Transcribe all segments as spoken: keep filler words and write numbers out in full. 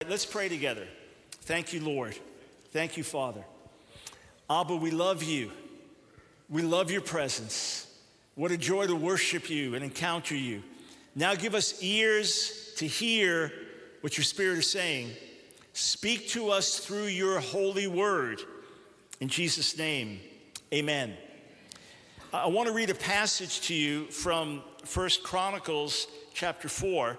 let's pray together. Thank you, Lord. Thank you, Father. Abba, we love you. We love your presence. What a joy to worship you and encounter you. Now give us ears to hear what your Spirit is saying. Speak to us through your holy word. In Jesus' name, amen. I want to read a passage to you from First Chronicles chapter four.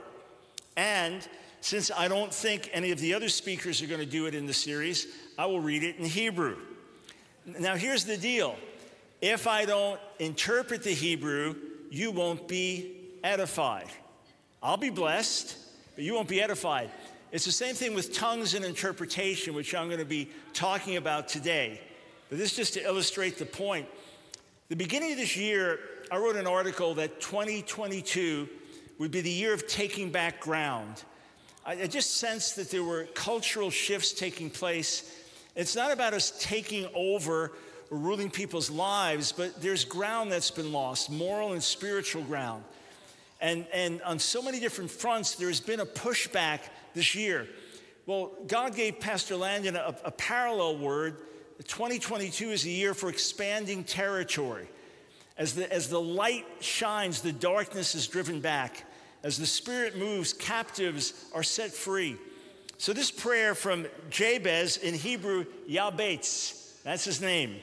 And since I don't think any of the other speakers are going to do it in the series, I will read it in Hebrew. Now, here's the deal. If I don't interpret the Hebrew, you won't be edified. I'll be blessed, but you won't be edified. It's the same thing with tongues and interpretation, which I'm going to be talking about today. But this is just to illustrate the point. The beginning of this year, I wrote an article that twenty twenty-two would be the year of taking back ground. I, I just sensed that there were cultural shifts taking place. It's not about us taking over or ruling people's lives, but there's ground that's been lost, moral and spiritual ground. And, and on so many different fronts, there's been a pushback this year. Well, God gave Pastor Landon a, a parallel word. twenty twenty-two is a year for expanding territory. As the, as the light shines, the darkness is driven back. As the Spirit moves, captives are set free. So this prayer from Jabez, in Hebrew, Yabetz, that's his name.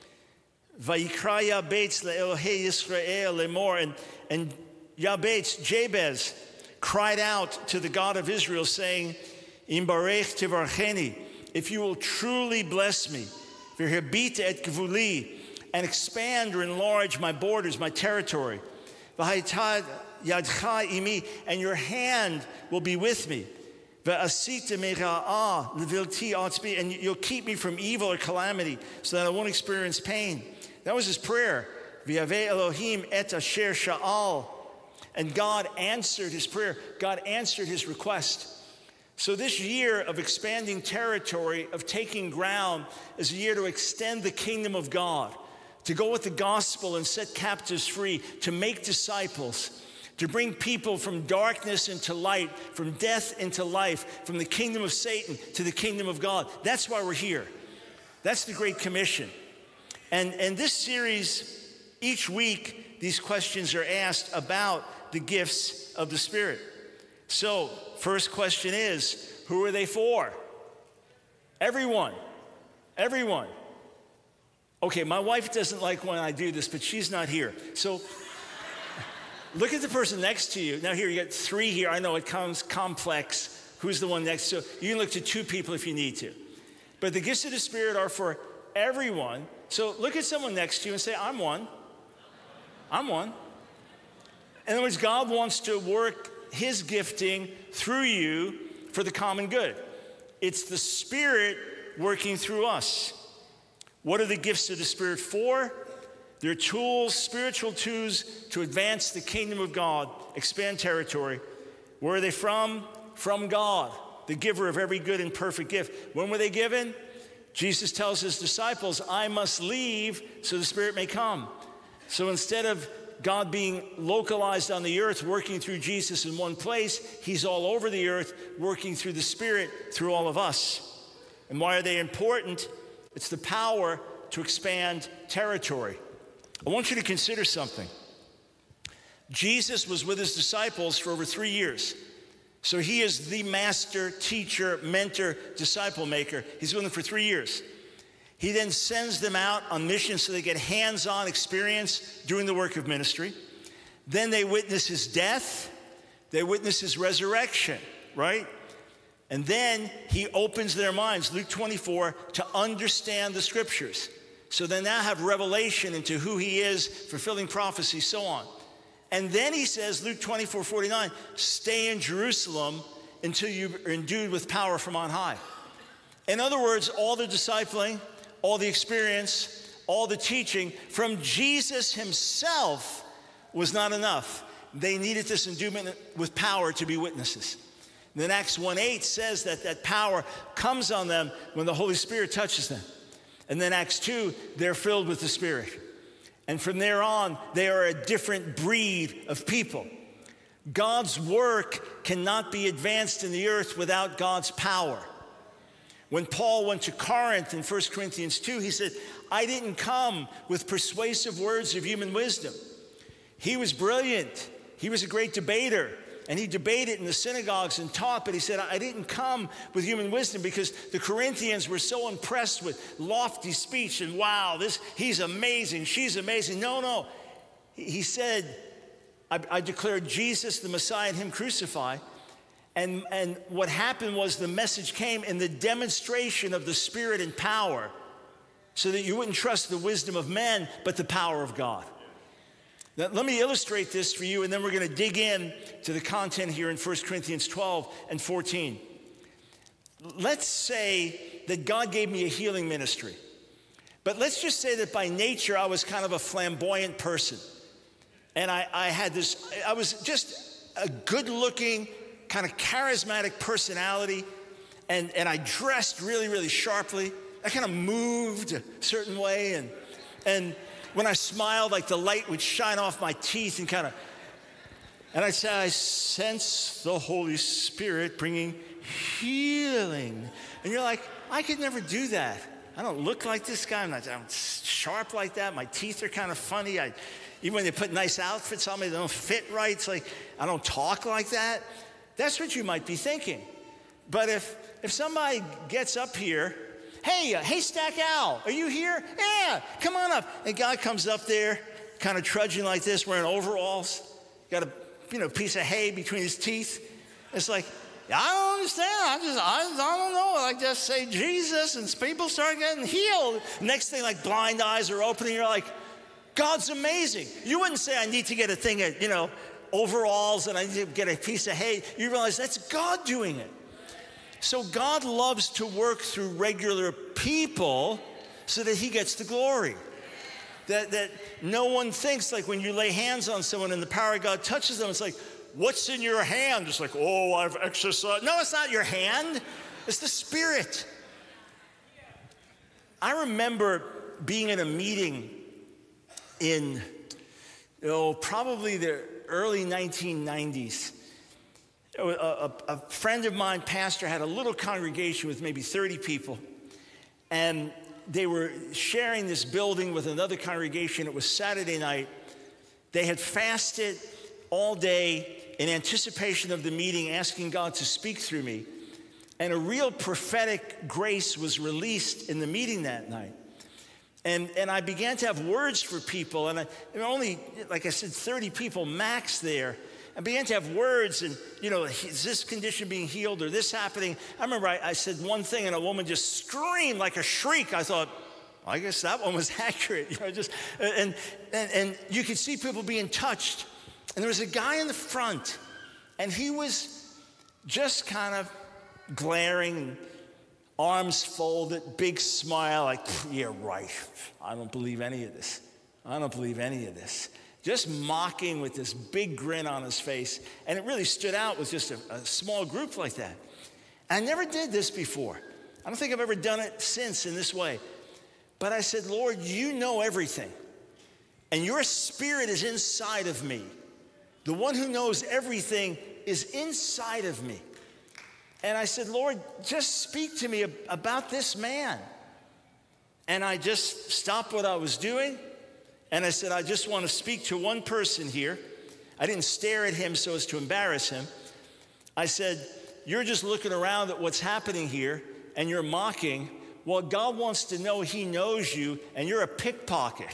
Vayikra Yabetz le'Elohei Yisrael lemor. And, and Yabetz, Jabez, cried out to the God of Israel, saying, Im barech tivarcheni, if you will truly bless me, v'herbita et gvuli, and expand or enlarge my borders, my territory, v'haytad yadcha imi, and your hand will be with me, v'asita mera'ah levilti atzbi, and you'll keep me from evil or calamity, so that I won't experience pain. That was his prayer. V'yaveh Elohim et asher sha'al. And God answered his prayer. God answered his request. So this year of expanding territory, of taking ground, is a year to extend the kingdom of God, to go with the gospel and set captives free, to make disciples, to bring people from darkness into light, from death into life, from the kingdom of Satan to the kingdom of God. That's why we're here. That's the Great Commission. And, and this series, each week, these questions are asked about the gifts of the Spirit. So, first question is, who are they for? Everyone. Everyone. Okay, my wife doesn't like when I do this, but she's not here. So, look at the person next to you. Now here, you got three here. I know it comes complex. Who's the one next to? So you can look to two people if you need to. But the gifts of the Spirit are for everyone. So look at someone next to you and say, I'm one. I'm one. In other words, God wants to work his gifting through you for the common good. It's the Spirit working through us. What are the gifts of the Spirit for? They're tools, spiritual tools to advance the kingdom of God, expand territory. Where are they from? From God, the giver of every good and perfect gift. When were they given? Jesus tells his disciples, I must leave so the Spirit may come. So instead of God being localized on the earth, working through Jesus in one place, he's all over the earth, working through the Spirit, through all of us. And why are they important? It's the power to expand territory. I want you to consider something. Jesus was with his disciples for over three years. So he is the master, teacher, mentor, disciple maker. He's with them for three years. He then sends them out on missions so they get hands-on experience doing the work of ministry. Then they witness his death. They witness his resurrection, right? And then he opens their minds, Luke twenty-four, to understand the scriptures. So they now have revelation into who he is, fulfilling prophecy, so on. And then he says, Luke twenty-four forty-nine, stay in Jerusalem until you are endued with power from on high. In other words, all the discipling, all the experience, all the teaching from Jesus himself was not enough. They needed this endowment with power to be witnesses. And then Acts one eight says that that power comes on them when the Holy Spirit touches them. And then Acts two, they're filled with the Spirit. And from there on, they are a different breed of people. God's work cannot be advanced in the earth without God's power. When Paul went to Corinth in First Corinthians two, he said, I didn't come with persuasive words of human wisdom. He was brilliant. He was a great debater. And he debated in the synagogues and taught, but he said, I didn't come with human wisdom because the Corinthians were so impressed with lofty speech and wow, this he's amazing, she's amazing. No, no. He said, I, I declared Jesus the Messiah and him crucified. And, and what happened was the message came in the demonstration of the Spirit and power so that you wouldn't trust the wisdom of men, but the power of God. Now, let me illustrate this for you, and then we're going to dig in to the content here in First Corinthians twelve and fourteen. Let's say that God gave me a healing ministry. But let's just say that by nature, I was kind of a flamboyant person. And I, I had this, I was just a good-looking, kind of charismatic personality. And, and I dressed really, really sharply. I kind of moved a certain way. And, and when I smiled, like the light would shine off my teeth and kind of, and I'd say, I sense the Holy Spirit bringing healing. And you're like, I could never do that. I don't look like this guy. I'm not I'm sharp like that. My teeth are kind of funny. I, even when they put nice outfits on me, they don't fit right. It's like, I don't talk like that. That's what you might be thinking. But if, if somebody gets up here, hey, uh, Haystack Al, are you here? Yeah, come on up. And a guy comes up there, kind of trudging like this, wearing overalls, got a you know piece of hay between his teeth. It's like, I don't understand. I just, I, I don't know. I just say Jesus, and people start getting healed. Next thing, like blind eyes are opening. You're like, God's amazing. You wouldn't say, I need to get a thing of, you know, overalls and I need to get a piece of hay. You realize that's God doing it. So God loves to work through regular people so that he gets the glory. That, that no one thinks, like when you lay hands on someone and the power of God touches them, it's like, what's in your hand? It's like, oh, I've exercised. No, it's not your hand. It's the Spirit. I remember being in a meeting in, oh, probably the early nineteen nineties. A, a, a friend of mine, pastor, had a little congregation with maybe thirty people. And they were sharing this building with another congregation. It was Saturday night. They had fasted all day in anticipation of the meeting, asking God to speak through me. And a real prophetic grace was released in the meeting that night. And, and I began to have words for people. And I, there were only, like I said, thirty people max there. I began to have words and, you know, is this condition being healed or this happening? I remember I, I said one thing and a woman just screamed like a shriek. I thought, well, I guess that one was accurate. You know, just, and, and, and you could see people being touched. And there was a guy in the front, and he was just kind of glaring, arms folded, big smile, like, yeah, right. I don't believe any of this. I don't believe any of this. Just mocking with this big grin on his face. And it really stood out with just a, a small group like that. I never did this before. I don't think I've ever done it since in this way. But I said, Lord, you know everything. And your Spirit is inside of me. The one who knows everything is inside of me. And I said, Lord, just speak to me about this man. And I just stopped what I was doing. And I said, I just want to speak to one person here. I didn't stare at him so as to embarrass him. I said, you're just looking around at what's happening here, and you're mocking. Well, God wants to know he knows you, and you're a pickpocket.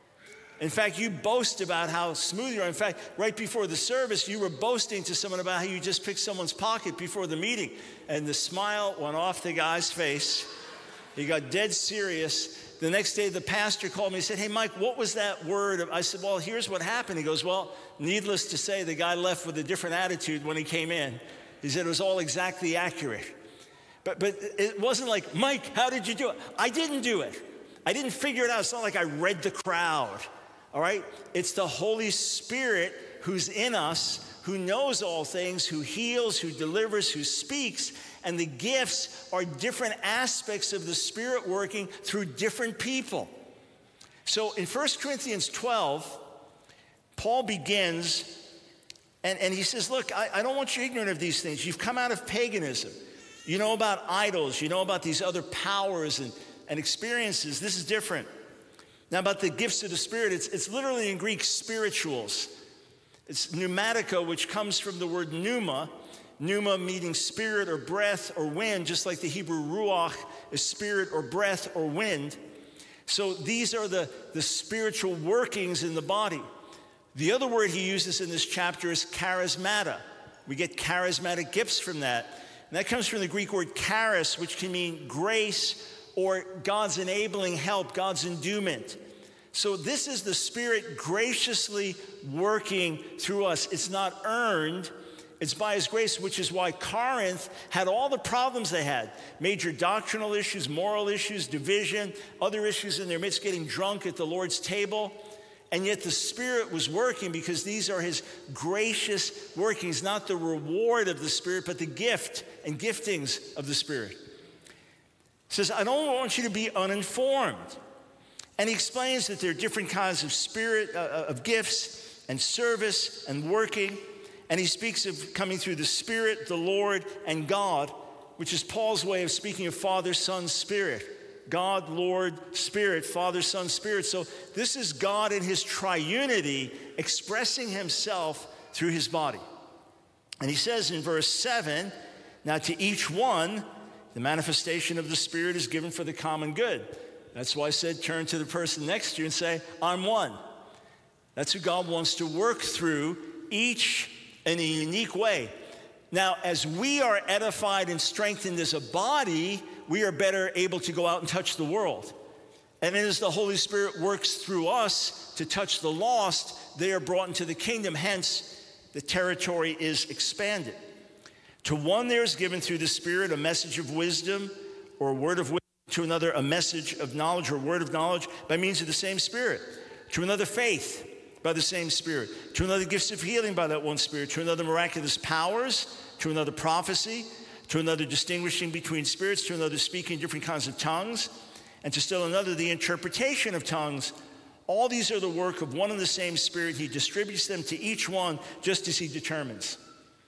In fact, you boast about how smooth you are. In fact, right before the service, you were boasting to someone about how you just picked someone's pocket before the meeting. And the smile went off the guy's face. He got dead serious. The next day, the pastor called me and said, hey, Mike, what was that word? I said, well, here's what happened. He goes, well, needless to say, the guy left with a different attitude when he came in. He said it was all exactly accurate. But, but it wasn't like, Mike, how did you do it? I didn't do it. I didn't figure it out. It's not like I read the crowd. All right? It's the Holy Spirit who's in us, who knows all things, who heals, who delivers, who speaks. And the gifts are different aspects of the Spirit working through different people. So in First Corinthians twelve, Paul begins And, and he says, look, I, I don't want you ignorant of these things. You've come out of paganism. You know about idols. You know about these other powers and, and experiences. This is different. Now, about the gifts of the Spirit, it's, it's literally in Greek spirituals. It's pneumatica, which comes from the word pneuma. Pneuma meaning spirit or breath or wind, just like the Hebrew ruach is spirit or breath or wind. So these are the, the spiritual workings in the body. The other word he uses in this chapter is charismata. We get charismatic gifts from that. And that comes from the Greek word charis, which can mean grace or God's enabling help, God's endowment. So this is the Spirit graciously working through us. It's not earned. It's by his grace, which is why Corinth had all the problems they had. Major doctrinal issues, moral issues, division, other issues in their midst, getting drunk at the Lord's table. And yet the Spirit was working because these are his gracious workings, not the reward of the Spirit, but the gift and giftings of the Spirit. He says, I don't want you to be uninformed. And he explains that there are different kinds of spirit, uh, of gifts and service and working. And he speaks of coming through the Spirit, the Lord, and God, which is Paul's way of speaking of Father, Son, Spirit. God, Lord, Spirit, Father, Son, Spirit. So this is God in his triunity expressing himself through his body. And he says in verse seven, now to each one, the manifestation of the Spirit is given for the common good. That's why I said turn to the person next to you and say, I'm one. That's who God wants to work through, each in a unique way. Now, as we are edified and strengthened as a body, we are better able to go out and touch the world. And as the Holy Spirit works through us to touch the lost, they are brought into the kingdom. Hence, the territory is expanded. To one there is given through the Spirit a message of wisdom or a word of wisdom. To another, a message of knowledge or a word of knowledge by means of the same Spirit. To another, faith by the same Spirit. To another, gifts of healing by that one Spirit. To another, miraculous powers. To another, prophecy. To another, distinguishing between spirits. To another, speaking different kinds of tongues. And to still another, the interpretation of tongues. All these are the work of one and the same Spirit. He distributes them to each one just as he determines.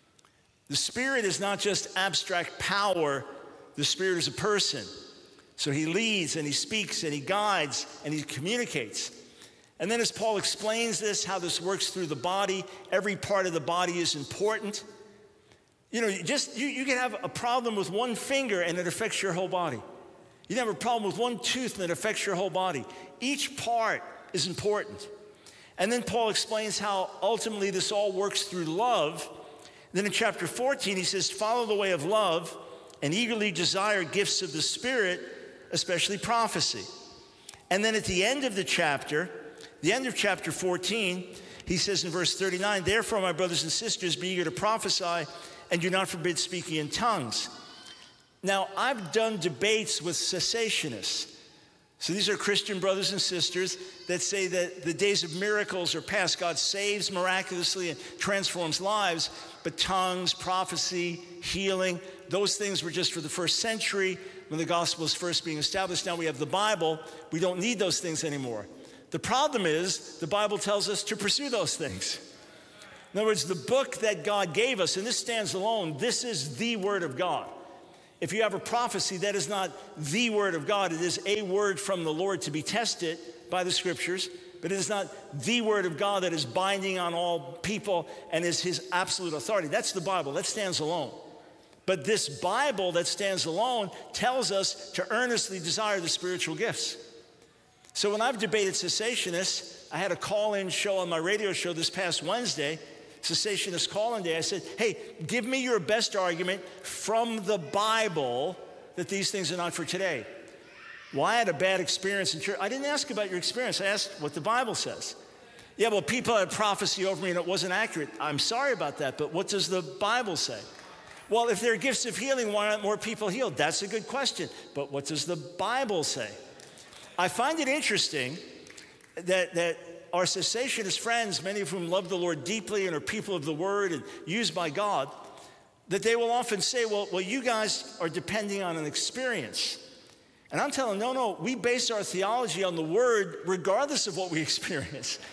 The Spirit is not just abstract power. The Spirit is a person. So he leads and he speaks and he guides and he communicates. And then as Paul explains this, how this works through the body, every part of the body is important. You know, you just you, you can have a problem with one finger and it affects your whole body. You can have a problem with one tooth and it affects your whole body. Each part is important. And then Paul explains how ultimately this all works through love. Then in chapter fourteen, he says, follow the way of love and eagerly desire gifts of the Spirit, especially prophecy. And then at the end of the chapter, the end of chapter fourteen, he says in verse thirty-nine, therefore, my brothers and sisters, be eager to prophesy and do not forbid speaking in tongues. Now, I've done debates with cessationists. So these are Christian brothers and sisters that say that the days of miracles are past. God saves miraculously and transforms lives, but tongues, prophecy, healing, those things were just for the first century when the gospel was first being established. Now we have the Bible. We don't need those things anymore. The problem is the Bible tells us to pursue those things. In other words, the book that God gave us, and this stands alone, this is the Word of God. If you have a prophecy, that is not the Word of God. It is a word from the Lord to be tested by the Scriptures, but it is not the Word of God that is binding on all people and is his absolute authority. That's the Bible. That stands alone. But this Bible that stands alone tells us to earnestly desire the spiritual gifts. So when I've debated cessationists, I had a call-in show on my radio show this past Wednesday, cessationist call-in day. I said, hey, give me your best argument from the Bible that these things are not for today. Well, I had a bad experience in church. I didn't ask about your experience. I asked what the Bible says. Yeah, well, people had prophecy over me and it wasn't accurate. I'm sorry about that, but what does the Bible say? Well, if there are gifts of healing, why aren't more people healed? That's a good question, but what does the Bible say? I find it interesting that, that our cessationist friends, many of whom love the Lord deeply and are people of the Word and used by God, that they will often say, well, well, you guys are depending on an experience. And I'm telling them, no, no, we base our theology on the Word regardless of what we experience.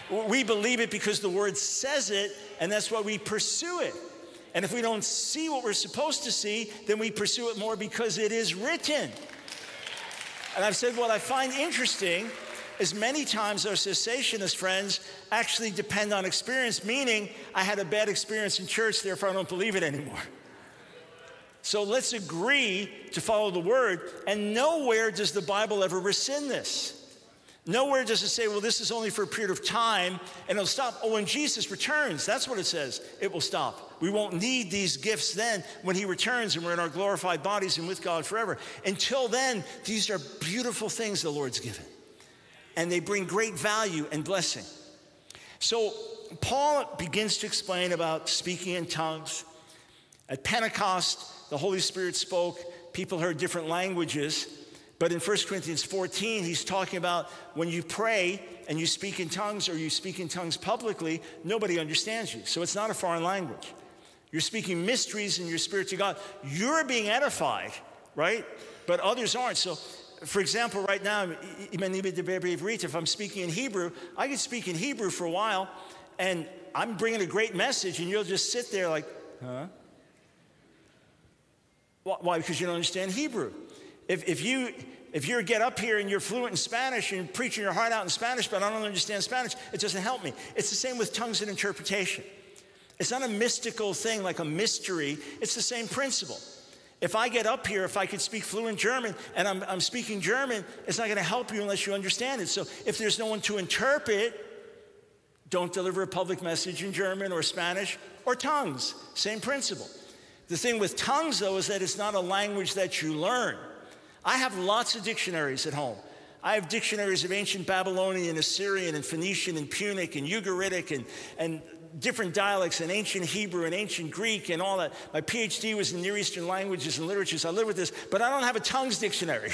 We believe it because the word says it, and that's why we pursue it. And if we don't see what we're supposed to see, then we pursue it more because it is written. And I've said what I find interesting is many times our cessationist friends actually depend on experience, meaning I had a bad experience in church, therefore I don't believe it anymore. So let's agree to follow the word, and nowhere does the Bible ever rescind this. Nowhere does it say, well, this is only for a period of time and it'll stop. Oh, when Jesus returns, that's what it says. It will stop. We won't need these gifts then when he returns and we're in our glorified bodies and with God forever. Until then, these are beautiful things the Lord's given. And they bring great value and blessing. So Paul begins to explain about speaking in tongues. At Pentecost, the Holy Spirit spoke. People heard different languages. But in First Corinthians fourteen, he's talking about when you pray and you speak in tongues or you speak in tongues publicly, nobody understands you. So it's not a foreign language. You're speaking mysteries in your spirit to God. You're being edified, right? But others aren't. So, for example, right now, if I'm speaking in Hebrew, I can speak in Hebrew for a while, and I'm bringing a great message, and you'll just sit there like, huh? Why? Because you don't understand Hebrew. If, if you if you get up here and you're fluent in Spanish and preaching your heart out in Spanish, but I don't understand Spanish, it doesn't help me. It's the same with tongues and interpretation. It's not a mystical thing like a mystery. It's the same principle. If I get up here, if I could speak fluent German and I'm, I'm speaking German, it's not going to help you unless you understand it. So if there's no one to interpret, don't deliver a public message in German or Spanish or tongues. Same principle. The thing with tongues, though, is that it's not a language that you learn. I have lots of dictionaries at home. I have dictionaries of ancient Babylonian, Assyrian, and Phoenician, and Punic, and Ugaritic, and, and different dialects, and ancient Hebrew, and ancient Greek, and all that. My PhD was in Near Eastern languages and literatures. I live with this, but I don't have a tongues dictionary.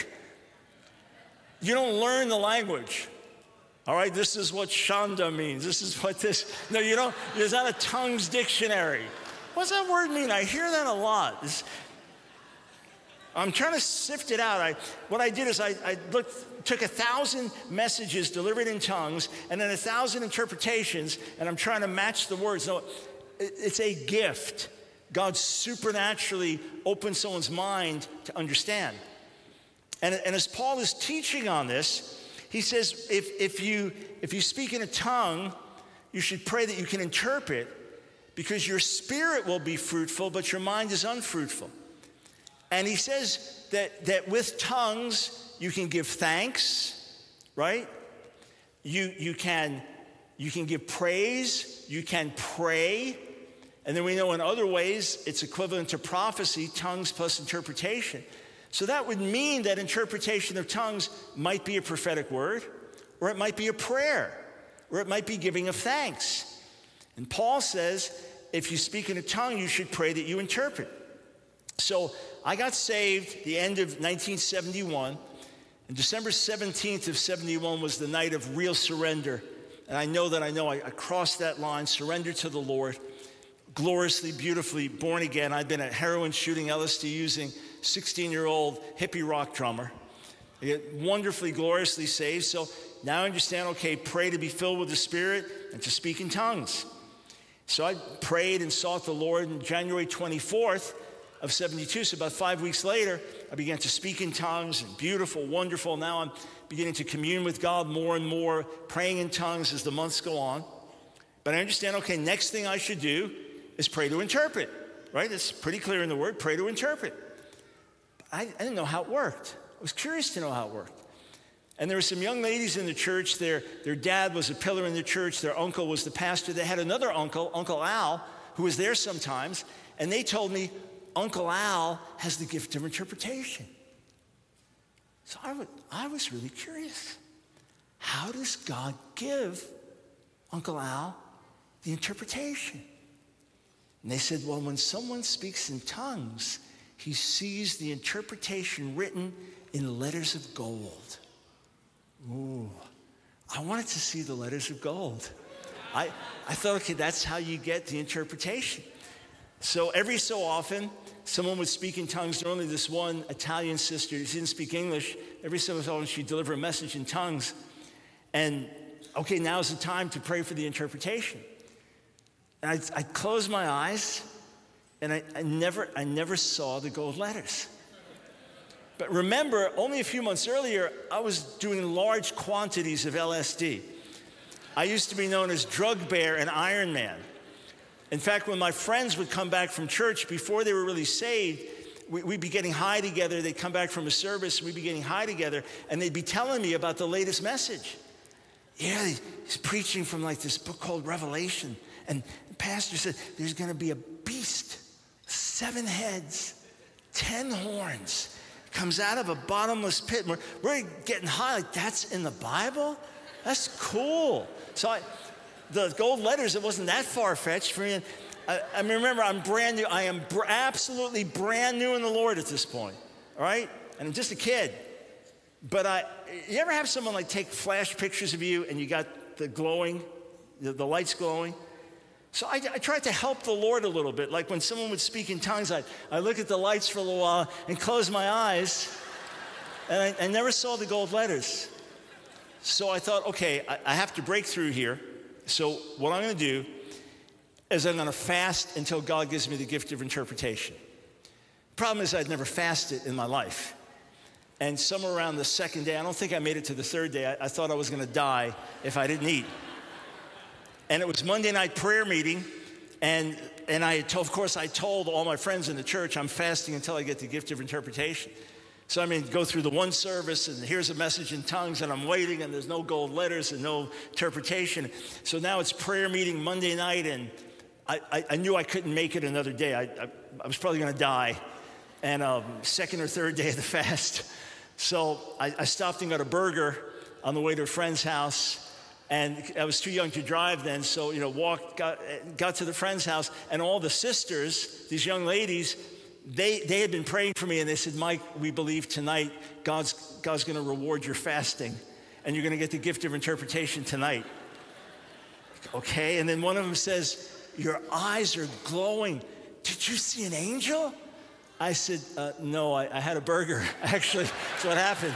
You don't learn the language. All right, this is what Shanda means. This is what this, no, you don't, there's not a tongues dictionary. What's that word mean? I hear that a lot. It's, I'm trying to sift it out. I, what I did is I, I looked, took a thousand messages delivered in tongues and then a thousand interpretations, and I'm trying to match the words. No, it, it's a gift. God supernaturally opens someone's mind to understand. And, and as Paul is teaching on this, he says if, if, you, if you speak in a tongue, you should pray that you can interpret, because your spirit will be fruitful, but your mind is unfruitful. And he says that, that with tongues, you can give thanks, right? You, you, can, you can give praise, you can pray. And then we know in other ways, it's equivalent to prophecy, tongues plus interpretation. So that would mean that interpretation of tongues might be a prophetic word, or it might be a prayer, or it might be giving of thanks. And Paul says, if you speak in a tongue, you should pray that you interpret. So I got saved the end of nineteen seventy-one, and December seventeenth of seventy-one was the night of real surrender. And I know that I know I, I crossed that line, surrendered to the Lord, gloriously, beautifully born again. I'd been a heroin shooting, L S D using, sixteen-year-old hippie rock drummer. I get wonderfully, gloriously saved. So now I understand, okay, pray to be filled with the Spirit and to speak in tongues. So I prayed and sought the Lord on January twenty-fourth of seventy-two. So about five weeks later, I began to speak in tongues, and beautiful, wonderful. Now I'm beginning to commune with God more and more, praying in tongues as the months go on. But I understand, okay, next thing I should do is pray to interpret, right? It's pretty clear in the word, pray to interpret. I, I didn't know how it worked. I was curious to know how it worked. And there were some young ladies in the church. Their, their dad was a pillar in the church. Their uncle was the pastor. They had another uncle, Uncle Al, who was there sometimes. And they told me, Uncle Al has the gift of interpretation. So I, would, I was really curious. How does God give Uncle Al the interpretation? And they said, well, when someone speaks in tongues, he sees the interpretation written in letters of gold. Ooh, I wanted to see the letters of gold. I, I thought, okay, that's how you get the interpretation. So every so often, someone would speak in tongues. There only this one Italian sister, she didn't speak English. Every so often, she'd deliver a message in tongues. And okay, now's the time to pray for the interpretation. And I, I closed my eyes, and I, I, never, I never saw the gold letters. But remember, only a few months earlier, I was doing large quantities of L S D. I used to be known as Drug Bear and Iron Man. In fact, when my friends would come back from church, before they were really saved, we, we'd be getting high together. They'd come back from a service, we'd be getting high together, and they'd be telling me about the latest message. Yeah, he's preaching from like this book called Revelation. And the pastor said, there's gonna be a beast, seven heads, ten horns, comes out of a bottomless pit. We're, we're getting high, like that's in the Bible? That's cool. So I, the gold letters, it wasn't that far-fetched for me. I, I mean, remember, I'm brand new. I am br absolutely brand new in the Lord at this point, all right? And I'm just a kid. But I, you ever have someone like take flash pictures of you and you got the glowing, the, the lights glowing? So I, I tried to help the Lord a little bit. Like when someone would speak in tongues, I I look at the lights for a little while and close my eyes, and I, I never saw the gold letters. So I thought, okay, I, I have to break through here. So what I'm gonna do is I'm gonna fast until God gives me the gift of interpretation. Problem is I'd never fasted in my life. And somewhere around the second day, I don't think I made it to the third day, I, I thought I was gonna die if I didn't eat. And it was Monday night prayer meeting, and, and I told, of course, I told all my friends in the church, I'm fasting until I get the gift of interpretation. So I mean, go through the one service, and here's a message in tongues, and I'm waiting, and there's no gold letters and no interpretation. So now it's prayer meeting Monday night, and I, I, I knew I couldn't make it another day. I, I, I was probably gonna die. And um, second or third day of the fast. So I, I stopped and got a burger on the way to a friend's house. And I was too young to drive then, so, you know, walked, got, got to the friend's house, and all the sisters, these young ladies, they, they had been praying for me, and they said, Mike, we believe tonight God's, God's gonna reward your fasting, and you're gonna get the gift of interpretation tonight. Okay, and then one of them says, your eyes are glowing. Did you see an angel? I said, uh, no, I, I had a burger, actually, that's what happened.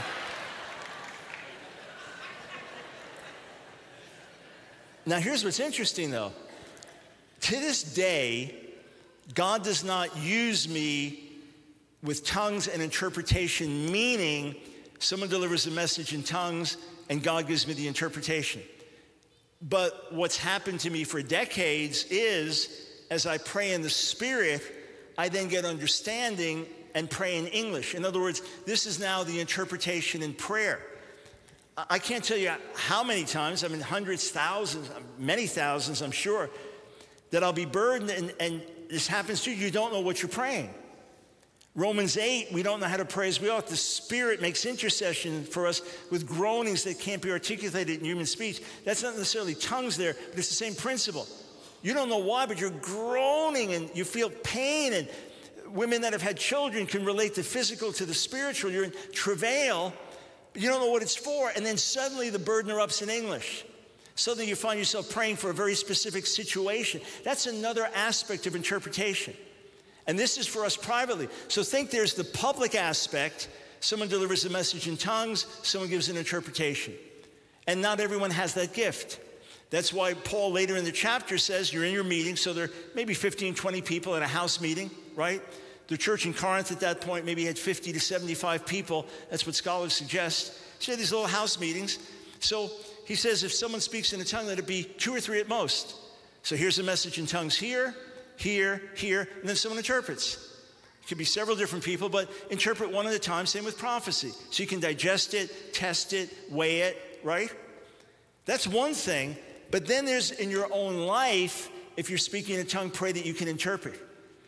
Now, here's what's interesting, though. To this day, God does not use me with tongues and interpretation, meaning someone delivers a message in tongues and God gives me the interpretation. But what's happened to me for decades is, as I pray in the Spirit, I then get understanding and pray in English. In other words, this is now the interpretation in prayer. I can't tell you how many times, I mean hundreds, thousands, many thousands, I'm sure, that I'll be burdened, and, and this happens to you, you don't know what you're praying. Romans eight, we don't know how to pray as we ought. The Spirit makes intercession for us with groanings that can't be articulated in human speech. That's not necessarily tongues there, but it's the same principle. You don't know why, but you're groaning and you feel pain, and women that have had children can relate the physical to the spiritual. You're in travail, but you don't know what it's for, and then suddenly the burden erupts in English. Suddenly you find yourself praying for a very specific situation. That's another aspect of interpretation. And this is for us privately. So think there's the public aspect. Someone delivers a message in tongues, someone gives an interpretation. And not everyone has that gift. That's why Paul later in the chapter says, you're in your meeting, so there are maybe fifteen, twenty people at a house meeting, right? The church in Corinth at that point maybe had fifty to seventy-five people. That's what scholars suggest. So these little house meetings. So he says if someone speaks in a tongue, let it be two or three at most. So here's a message in tongues here, here, here, and then someone interprets. It could be several different people, but interpret one at a time, same with prophecy. So you can digest it, test it, weigh it, right? That's one thing, but then there's in your own life, if you're speaking in a tongue, pray that you can interpret.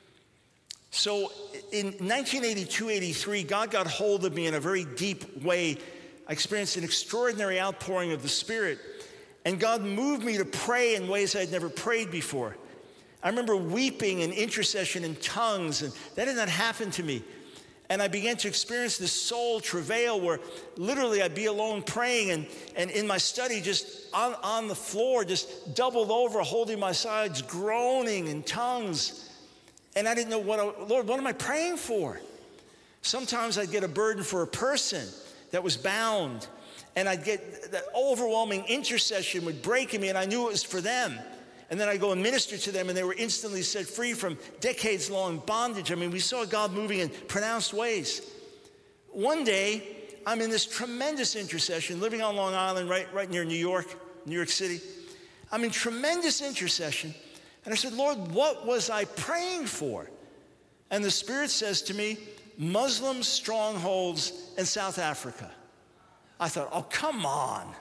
So in nineteen eighty-two, eighty-three, God got hold of me in a very deep way. I experienced an extraordinary outpouring of the Spirit, and God moved me to pray in ways I'd never prayed before. I remember weeping in intercession in tongues, and that did not happen to me. And I began to experience this soul travail where literally I'd be alone praying, and, and in my study, just on, on the floor, just doubled over, holding my sides, groaning in tongues. And I didn't know what, I, Lord, what am I praying for? Sometimes I'd get a burden for a person. that was bound. And I'd get that overwhelming intercession would break in me, and I knew it was for them. And then I'd go and minister to them, and they were instantly set free from decades-long bondage. I mean, we saw God moving in pronounced ways. One day, I'm in this tremendous intercession, living on Long Island, right, right near New York, New York City. I'm in tremendous intercession. And I said, Lord, what was I praying for? And the Spirit says to me, Muslim strongholds in South Africa. I thought, oh, come on.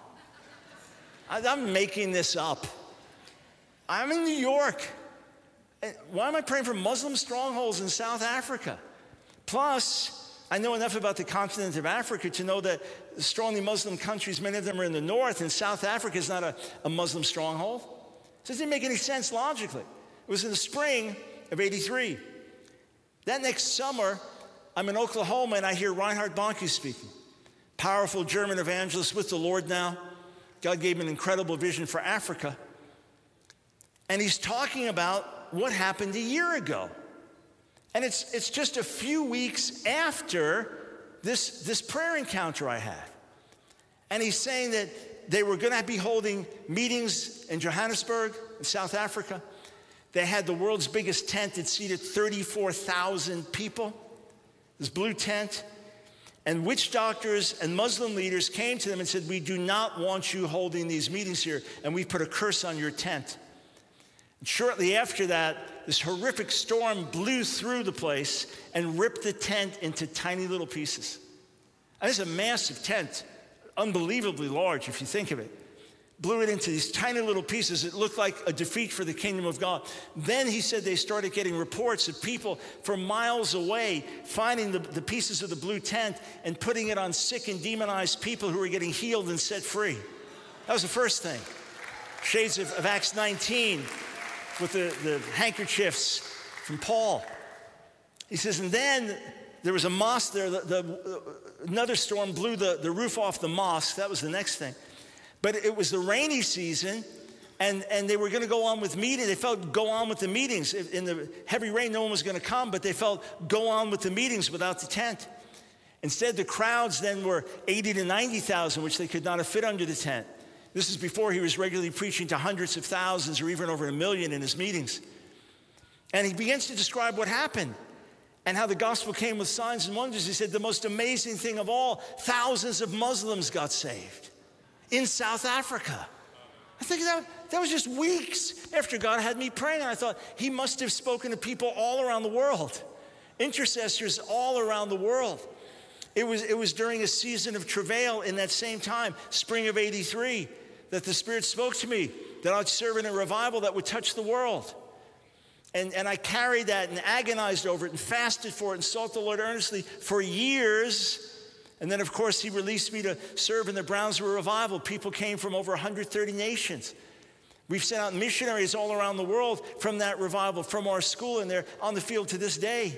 I'm making this up. I'm in New York. And why am I praying for Muslim strongholds in South Africa? Plus, I know enough about the continent of Africa to know that strongly Muslim countries, many of them are in the north, and South Africa is not a, a Muslim stronghold. So it didn't make any sense logically. It was in the spring of eighty-three. That next summer, I'm in Oklahoma, and I hear Reinhard Bonnke speaking. Powerful German evangelist with the Lord now. God gave him an incredible vision for Africa. And he's talking about what happened a year ago. And it's, it's just a few weeks after this, this prayer encounter I had. And he's saying that they were going to be holding meetings in Johannesburg, in South Africa. They had the world's biggest tent. It seated thirty-four thousand people, this blue tent. And witch doctors and Muslim leaders came to them and said, we do not want you holding these meetings here, and we put a curse on your tent. And shortly after that, this horrific storm blew through the place and ripped the tent into tiny little pieces. And it's a massive tent, unbelievably large if you think of it. Blew it into these tiny little pieces. It looked like a defeat for the kingdom of God. Then he said they started getting reports of people from miles away finding the, the pieces of the blue tent and putting it on sick and demonized people who were getting healed and set free. That was the first thing. Shades of, of Acts nineteen with the, the handkerchiefs from Paul. He says, and then there was a mosque there. The, the, another storm blew the, the roof off the mosque. That was the next thing. But it was the rainy season, and, and they were going to go on with meetings. They felt go on with the meetings. In the heavy rain, no one was going to come, but they felt go on with the meetings without the tent. Instead, the crowds then were eighty to ninety thousand, which they could not have fit under the tent. This is before he was regularly preaching to hundreds of thousands or even over a million in his meetings. And he begins to describe what happened and how the gospel came with signs and wonders. He said the most amazing thing of all, thousands of Muslims got saved in South Africa. I think that, that was just weeks after God had me praying. And I thought, he must have spoken to people all around the world, intercessors all around the world. It was, it was during a season of travail in that same time, spring of eighty-three, that the Spirit spoke to me that I'd serve in a revival that would touch the world. And, and I carried that and agonized over it and fasted for it and sought the Lord earnestly for years. And then, of course, he released me to serve in the Brownsville Revival. People came from over one hundred thirty nations. We've sent out missionaries all around the world from that revival, from our school, and they're on the field to this day.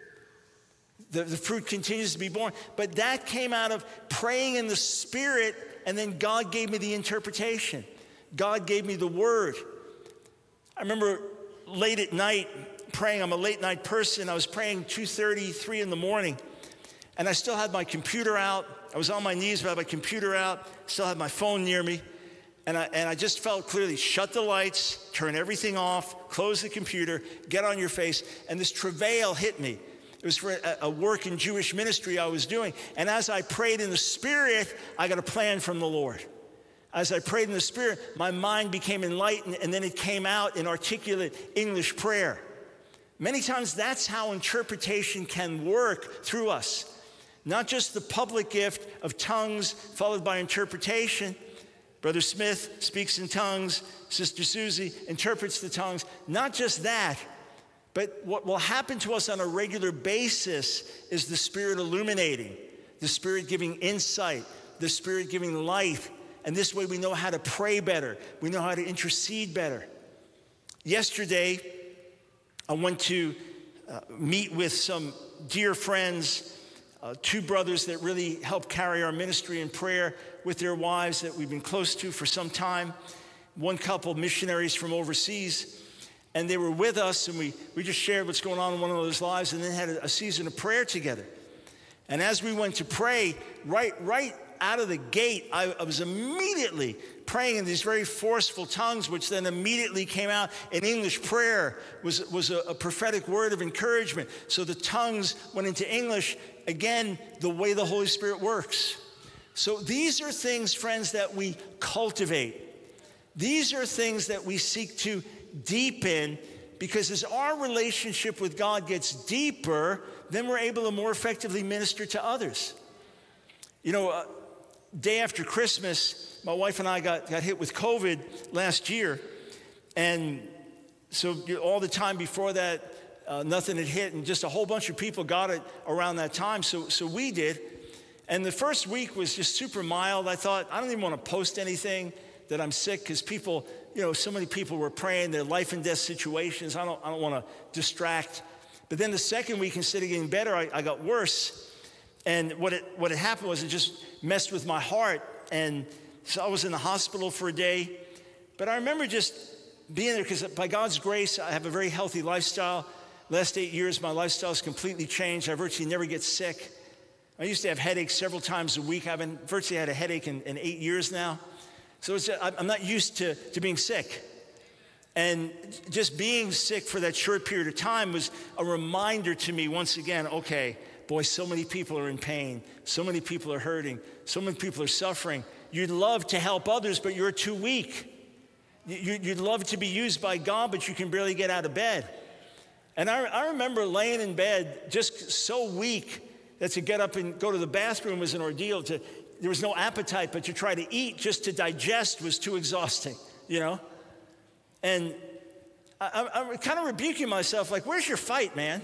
The, the fruit continues to be born. But that came out of praying in the Spirit, and then God gave me the interpretation. God gave me the word. I remember late at night praying. I'm a late night person. I was praying two thirty, three in the morning. And I still had my computer out. I was on my knees, but I had my computer out. Still had my phone near me. And I, and I just felt clearly, shut the lights, turn everything off, close the computer, get on your face. And this travail hit me. It was for a, a work in Jewish ministry I was doing. And as I prayed in the Spirit, I got a plan from the Lord. As I prayed in the Spirit, my mind became enlightened, and then it came out in articulate English prayer. Many times that's how interpretation can work through us. Not just the public gift of tongues followed by interpretation. Brother Smith speaks in tongues. Sister Susie interprets the tongues. Not just that, but what will happen to us on a regular basis is the Spirit illuminating, the Spirit giving insight, the Spirit giving light. And this way we know how to pray better. We know how to intercede better. Yesterday, I went to uh, meet with some dear friends, Uh, two brothers that really helped carry our ministry in prayer with their wives that we've been close to for some time. One couple, missionaries from overseas, and they were with us, and we, we just shared what's going on in one another's lives, and then had a, a season of prayer together. And as we went to pray, right, right out of the gate, I, I was immediately praying in these very forceful tongues, which then immediately came out in English. Prayer was, was a, a prophetic word of encouragement. So the tongues went into English, again, the way the Holy Spirit works. So these are things, friends, that we cultivate. These are things that we seek to deepen, because as our relationship with God gets deeper, then we're able to more effectively minister to others. You know, uh, day after Christmas, my wife and I got, got hit with COVID last year. And so all the time before that, uh, nothing had hit, and just a whole bunch of people got it around that time. So, so we did. And the first week was just super mild. I thought, I don't even want to post anything that I'm sick, because people, you know, so many people were praying their life and death situations. I don't, I don't want to distract. But then the second week, instead of getting better, I, I got worse. And what it, what had happened was it just messed with my heart. And so I was in the hospital for a day. But I remember just being there, because by God's grace, I have a very healthy lifestyle. Last eight years, my lifestyle has completely changed. I virtually never get sick. I used to have headaches several times a week. I haven't virtually had a headache in, in eight years now. So it's, I'm not used to, to being sick. And just being sick for that short period of time was a reminder to me once again, okay, boy, so many people are in pain. So many people are hurting. So many people are suffering. You'd love to help others, but you're too weak. You'd love to be used by God, but you can barely get out of bed. And I, I remember laying in bed just so weak that to get up and go to the bathroom was an ordeal. To, there was no appetite, but to try to eat just to digest was too exhausting, you know? And I, I, I'm kind of rebuking myself, like, where's your fight, man?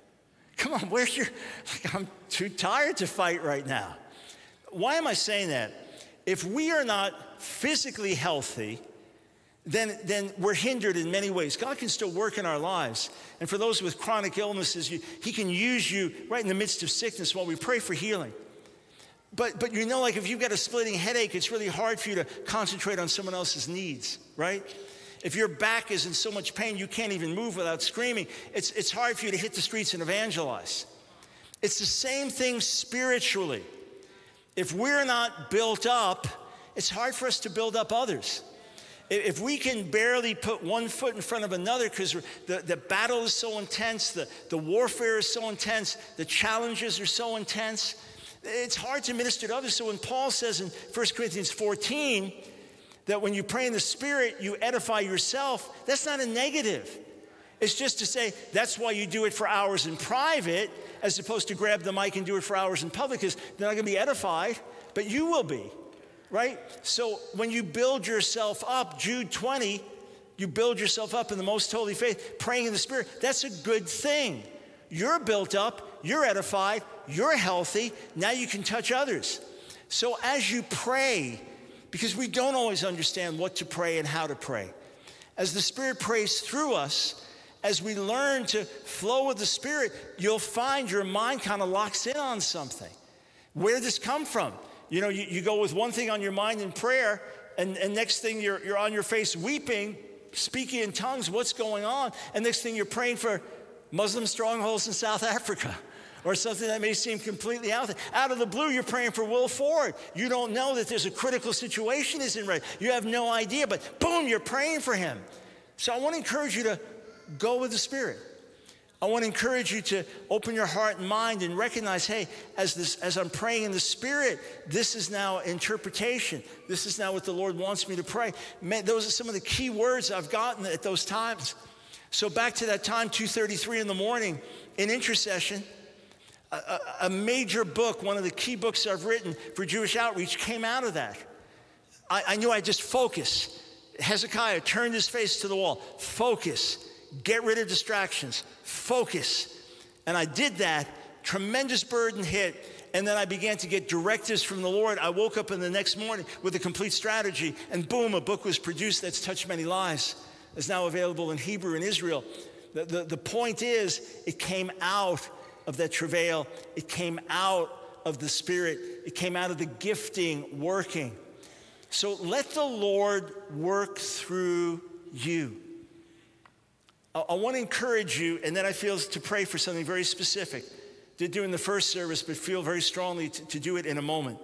Come on, where's your, like, I'm too tired to fight right now. Why am I saying that? If we are not physically healthy, then, then we're hindered in many ways. God can still work in our lives. And for those with chronic illnesses, you, he can use you right in the midst of sickness while we pray for healing. But, but you know, like if you've got a splitting headache, it's really hard for you to concentrate on someone else's needs, right? If your back is in so much pain you can't even move without screaming, it's, it's hard for you to hit the streets and evangelize. It's the same thing spiritually. If we're not built up, it's hard for us to build up others. If we can barely put one foot in front of another because the, the battle is so intense, the, the warfare is so intense, the challenges are so intense, it's hard to minister to others. So when Paul says in First Corinthians fourteen that when you pray in the Spirit, you edify yourself, that's not a negative. It's just to say that's why you do it for hours in private as opposed to grab the mic and do it for hours in public, because they're not going to be edified, but you will be. Right? So when you build yourself up, Jude twenty, you build yourself up in the most holy faith, praying in the Spirit, that's a good thing. You're built up, you're edified, you're healthy, now you can touch others. So as you pray, because we don't always understand what to pray and how to pray, as the Spirit prays through us, as we learn to flow with the Spirit, you'll find your mind kind of locks in on something. Where did this come from? You know, you, you go with one thing on your mind in prayer, and, and next thing you're, you're on your face weeping, speaking in tongues, what's going on? And next thing you're praying for Muslim strongholds in South Africa, or something that may seem completely out there. Out of the blue, you're praying for Will Ford. You don't know that there's a critical situation isn't right. You have no idea, but boom, you're praying for him. So I want to encourage you to go with the Spirit. I want to encourage you to open your heart and mind and recognize, hey, as, this, as I'm praying in the Spirit, this is now interpretation. This is now what the Lord wants me to pray. Man, those are some of the key words I've gotten at those times. So back to that time, two thirty-three in the morning, in intercession, a, a, a major book, one of the key books I've written for Jewish outreach came out of that. I, I knew I'd just focus. Hezekiah turned his face to the wall. Focus. Get rid of distractions. Focus. And I did that. Tremendous burden hit. And then I began to get directives from the Lord. I woke up in the next morning with a complete strategy. And boom, a book was produced that's touched many lives. It's now available in Hebrew in Israel. The, the, the point is, it came out of that travail. It came out of the Spirit. It came out of the gifting working. So let the Lord work through you. I want to encourage you, and then I feel to pray for something very specific. did do in the first service, but feel very strongly to, to do it in a moment.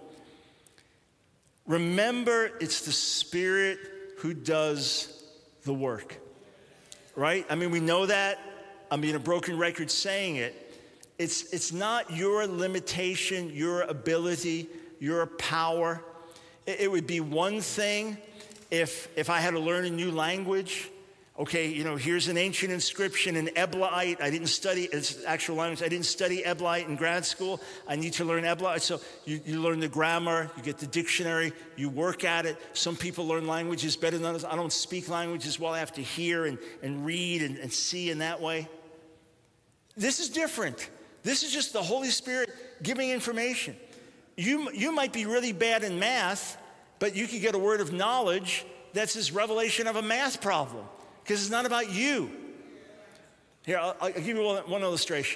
Remember, it's the Spirit who does the work, right? I mean, we know that. I'm being a broken record saying it. It's, it's not your limitation, your ability, your power. It, it would be one thing if, if I had to learn a new language. Okay, you know, here's an ancient inscription in Eblaite. I didn't study its actual language. I didn't study Eblaite in grad school. I need to learn Eblaite. So you, you learn the grammar, you get the dictionary, you work at it. Some people learn languages better than others. I don't speak languages well. I have to hear and, and read and, and see in that way. This is different. This is just the Holy Spirit giving information. You, you might be really bad in math, but you could get a word of knowledge that's this revelation of a math problem. Because it's not about you. Here, I'll, I'll give you one, one illustration.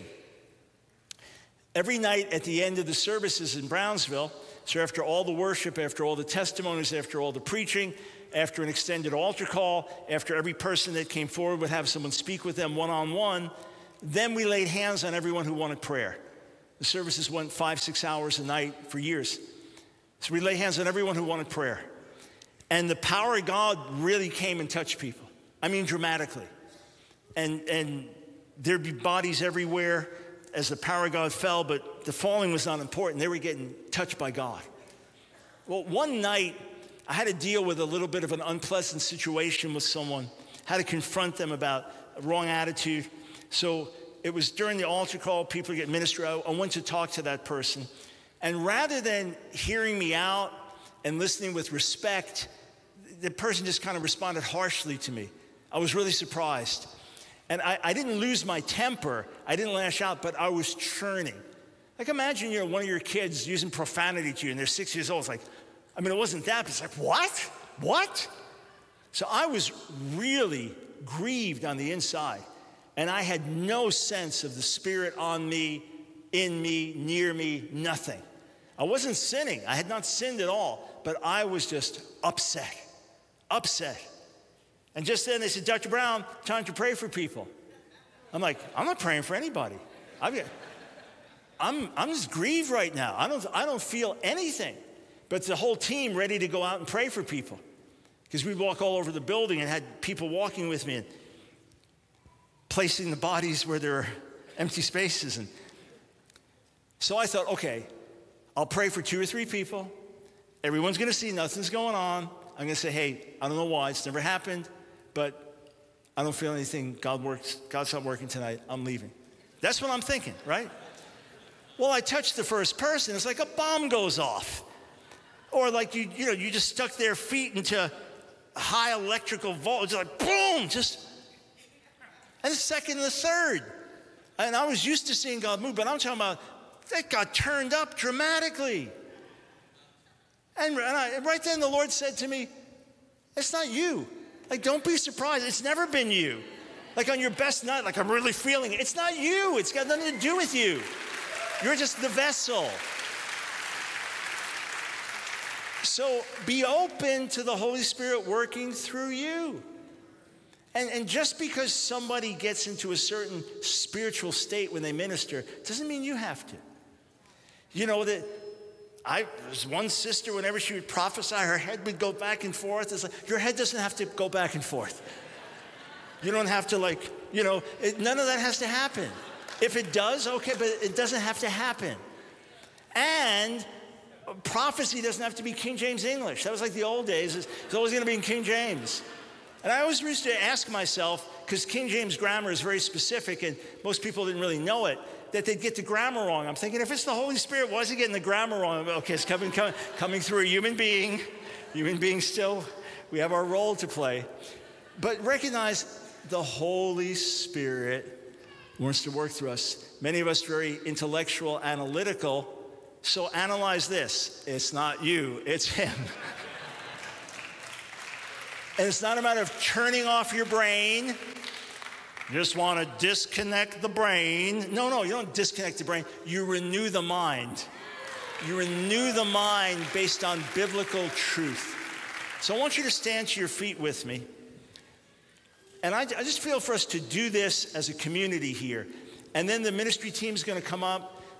Every night at the end of the services in Brownsville, so after all the worship, after all the testimonies, after all the preaching, after an extended altar call, after every person that came forward would have someone speak with them one-on-one, then we laid hands on everyone who wanted prayer. The services went five, six hours a night for years. So we laid hands on everyone who wanted prayer. And the power of God really came and touched people. I mean, dramatically. And, and there'd be bodies everywhere as the power of God fell, but the falling was not important. They were getting touched by God. Well, one night, I had to deal with a little bit of an unpleasant situation with someone. I had to confront them about a wrong attitude. So it was during the altar call, people get ministered. I went to talk to that person. And rather than hearing me out and listening with respect, the person just kind of responded harshly to me. I was really surprised. And I, I didn't lose my temper. I didn't lash out, but I was churning. Like imagine, you know, one of your kids using profanity to you and they're six years old. It's like, I mean, it wasn't that, but it's like, what? What? So I was really grieved on the inside. And I had no sense of the Spirit on me, in me, near me, nothing. I wasn't sinning. I had not sinned at all, but I was just upset, upset. And just then they said, Doctor Brown, time to pray for people. I'm like, I'm not praying for anybody. I've got, I'm, I'm just grieved right now. I don't, I don't feel anything. But the whole team ready to go out and pray for people. Because we'd walk all over the building and had people walking with me and placing the bodies where there are empty spaces. And so I thought, okay, I'll pray for two or three people. Everyone's going to see nothing's going on. I'm going to say, hey, I don't know why. It's never happened. But I don't feel anything. God works. God's not working tonight. I'm leaving. That's what I'm thinking, right? Well, I touched the first person. It's like a bomb goes off. Or like you, you know, you just stuck their feet into high electrical voltage. Like, boom, just. And the second and the third. And I was used to seeing God move, but I'm talking about that got turned up dramatically. And, and I, right then the Lord said to me, it's not you. Like, don't be surprised. It's never been you. Like on your best night, like I'm really feeling it. It's not you. It's got nothing to do with you. You're just the vessel. So be open to the Holy Spirit working through you. And, and just because somebody gets into a certain spiritual state when they minister, doesn't mean you have to. You know, that I was one sister, whenever she would prophesy, her head would go back and forth. It's like, your head doesn't have to go back and forth. You don't have to like, you know, it, none of that has to happen. If it does, okay, but it doesn't have to happen. And prophecy doesn't have to be King James English. That was like the old days. It's, it's always going to be in King James. And I always used to ask myself, because King James grammar is very specific and most people didn't really know it, that they'd get the grammar wrong. I'm thinking, if it's the Holy Spirit, why is he getting the grammar wrong? Okay, it's coming, coming, coming through a human being. Human beings still, we have our role to play. But recognize the Holy Spirit wants to work through us. Many of us very intellectual, analytical. So analyze this. It's not you, it's him. And it's not a matter of turning off your brain. You just want to disconnect the brain. No, no, you don't disconnect the brain. You renew the mind. You renew the mind based on biblical truth. So I want you to stand to your feet with me. And I, I just feel for us to do this as a community here. And then the ministry team is going to come up.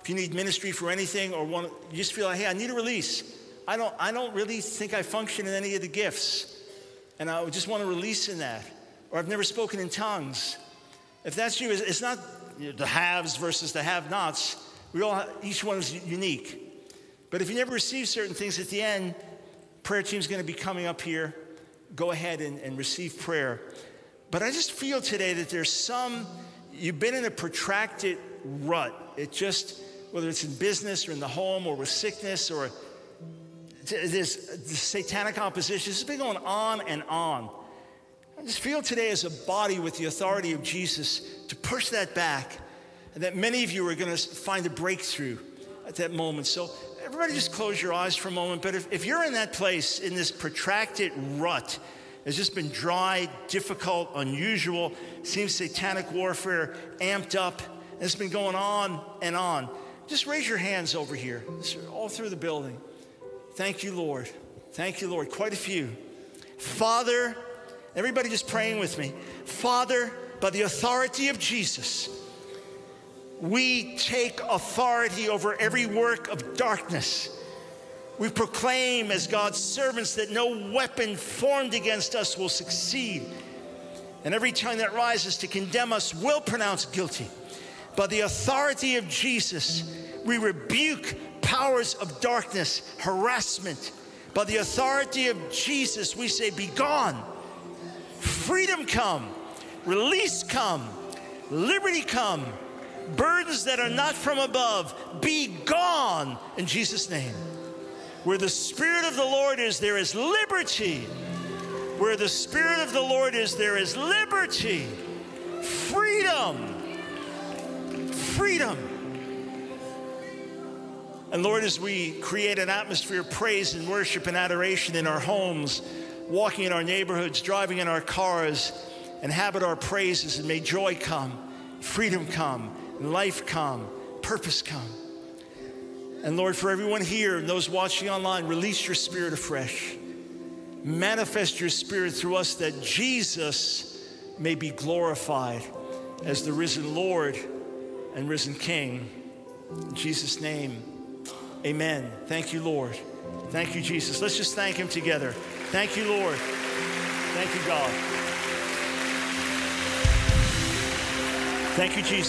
If you need ministry for anything or want, you just feel like, hey, I need a release. I don't, I don't really think I function in any of the gifts. And I just want to release in that. Or I've never spoken in tongues. If that's you, it's not the haves versus the have-nots. We all, have, each one is unique. But if you never receive certain things at the end, prayer team's going to be coming up here. Go ahead and, and receive prayer. But I just feel today that there's some, you've been in a protracted rut. It just, whether it's in business or in the home or with sickness or there's satanic opposition. This has been going on and on. I just feel today as a body with the authority of Jesus to push that back, and that many of you are going to find a breakthrough at that moment. So everybody just close your eyes for a moment. But if, if you're in that place, in this protracted rut, it's just been dry, difficult, unusual, seems satanic warfare amped up, and it's been going on and on. Just raise your hands over here, all through the building. Thank you, Lord. Thank you, Lord. Quite a few. Father, everybody just praying with me. Father, by the authority of Jesus, we take authority over every work of darkness. We proclaim as God's servants that no weapon formed against us will succeed. And every tongue that rises to condemn us will pronounce guilty. By the authority of Jesus, we rebuke powers of darkness, harassment. By the authority of Jesus, we say, be gone. Freedom come. Release come. Liberty come. Burdens that are not from above, be gone in Jesus' name. Where the Spirit of the Lord is, there is liberty. Where the Spirit of the Lord is, there is liberty. Freedom. Freedom. And Lord, as we create an atmosphere of praise and worship and adoration in our homes, walking in our neighborhoods, driving in our cars, inhabit our praises, and may joy come, freedom come, life come, purpose come. And Lord, for everyone here and those watching online, release your Spirit afresh. Manifest your Spirit through us that Jesus may be glorified as the risen Lord and risen King. In Jesus' name, amen. Thank you, Lord. Thank you, Jesus. Let's just thank him together. Thank you, Lord. Thank you, God. Thank you, Jesus.